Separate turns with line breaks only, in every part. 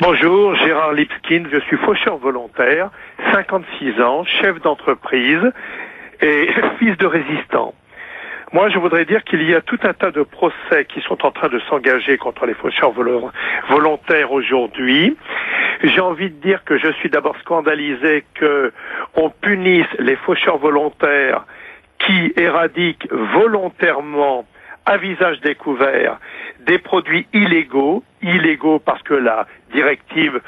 Bonjour, Gérard Lipskin, je suis faucheur volontaire, 56 ans, chef d'entreprise et fils de résistant. Moi, je voudrais dire qu'il y a tout un tas de procès qui sont en train de s'engager contre les faucheurs volontaires aujourd'hui. J'ai envie de dire que je suis d'abord scandalisé qu'on punisse les faucheurs volontaires qui éradiquent volontairement à visage découvert des produits illégaux parce que la directive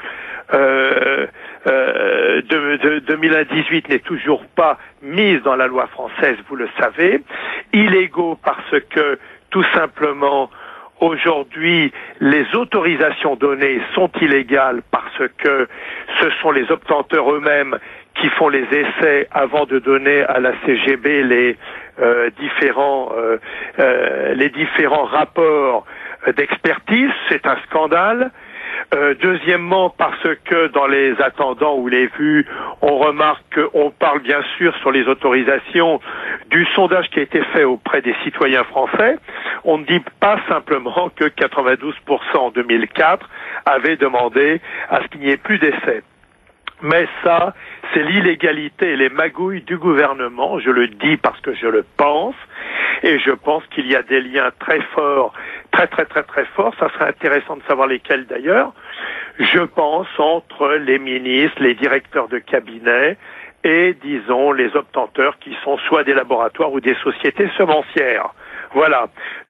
de 2018 n'est toujours pas mise dans la loi française, vous le savez. Illégaux parce que, tout simplement, aujourd'hui, les autorisations données sont illégales parce que ce sont les obtenteurs eux-mêmes qui font les essais avant de donner à la CGB les différents rapports d'expertise. C'est un scandale. Deuxièmement, parce que dans les attendants ou les vues, on remarque qu'on parle bien sûr sur les autorisations du sondage qui a été fait auprès des citoyens français. On ne dit pas simplement que 92% en 2004 avaient demandé à ce qu'il n'y ait plus d'essais. Mais ça, c'est l'illégalité et les magouilles du gouvernement, je le dis parce que je le pense, et je pense qu'il y a des liens très forts, très forts, ça serait intéressant de savoir lesquels d'ailleurs, je pense entre les ministres, les directeurs de cabinet et, disons, les obtenteurs qui sont soit des laboratoires ou des sociétés semencières. Voilà.